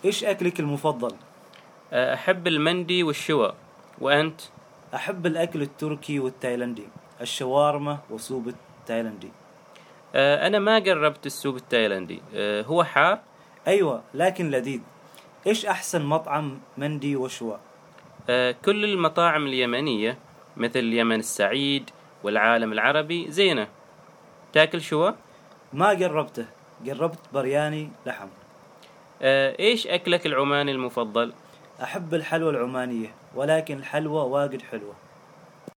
إيش أكلك المفضل؟ أحب المندي والشوى. وأنت؟ أحب الأكل التركي والتايلندي، الشاورما وسوب التايلندي. أنا ما جربت السوب التايلاندي. هو حار؟ أيوة لكن لذيذ. إيش أحسن مطعم مندي وشوا؟ كل المطاعم اليمنية مثل اليمن السعيد والعالم العربي زينة. تاكل شوى؟ ما جربته، جربت برياني لحم. إيش أكلك العماني المفضل؟ أحب الحلوى العمانية، ولكن الحلوى واجد حلوة.